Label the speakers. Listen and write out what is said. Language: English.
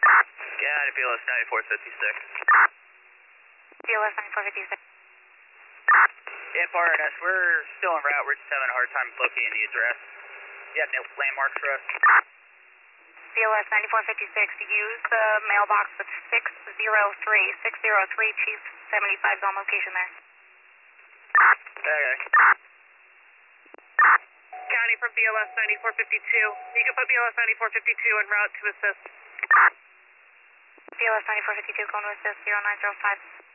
Speaker 1: Got it, BLS 9456.
Speaker 2: BLS 9456.
Speaker 1: Yeah, RNS, we're still en route. We're just having a hard time locating the address. You have no landmarks for us?
Speaker 2: BLS 9456, use the mailbox with 603. 603, Chief 75's on location there.
Speaker 1: Okay.
Speaker 3: County from BLS 9452. You can put BLS 9452 en route to assist.
Speaker 2: BLS 9452, going to assist 0905.